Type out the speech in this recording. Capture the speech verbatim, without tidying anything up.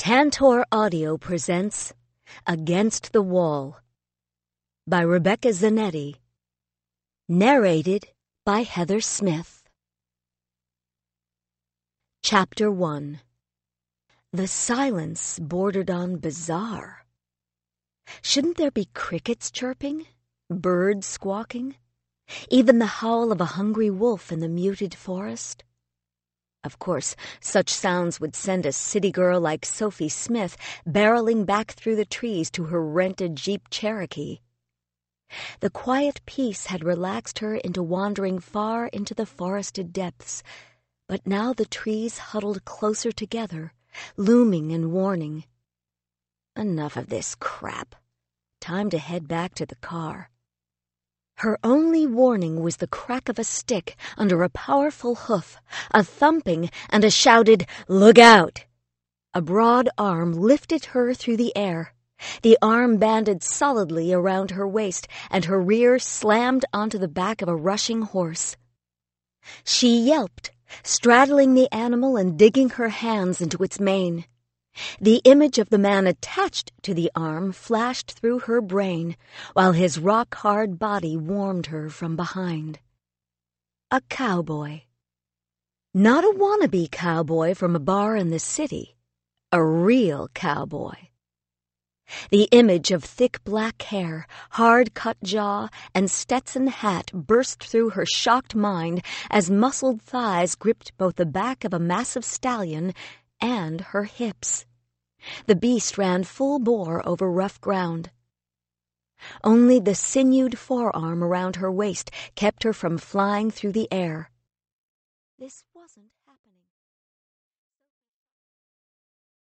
Tantor Audio presents Against the Wall by Rebecca Zanetti. Narrated by Heather Smith. Chapter one. The silence bordered on bizarre. Shouldn't there be crickets chirping, birds squawking, even the howl of a hungry wolf in the muted forest? Of course, such sounds would send a city girl like Sophie Smith barreling back through the trees to her rented Jeep Cherokee. The quiet peace had relaxed her into wandering far into the forested depths, but now the trees huddled closer together, looming and warning. Enough of this crap. Time to head back to the car. Her only warning was the crack of a stick under a powerful hoof, a thumping, and a shouted, "Look out!" A broad arm lifted her through the air. The arm banded solidly around her waist, and her rear slammed onto the back of a rushing horse. She yelped, straddling the animal and digging her hands into its mane. The image of the man attached to the arm flashed through her brain, while his rock-hard body warmed her from behind. A cowboy. Not a wannabe cowboy from a bar in the city. A real cowboy. The image of thick black hair, hard-cut jaw, and Stetson hat burst through her shocked mind as muscled thighs gripped both the back of a massive stallion and her hips. The beast ran full bore over rough ground. Only the sinewed forearm around her waist kept her from flying through the air. This wasn't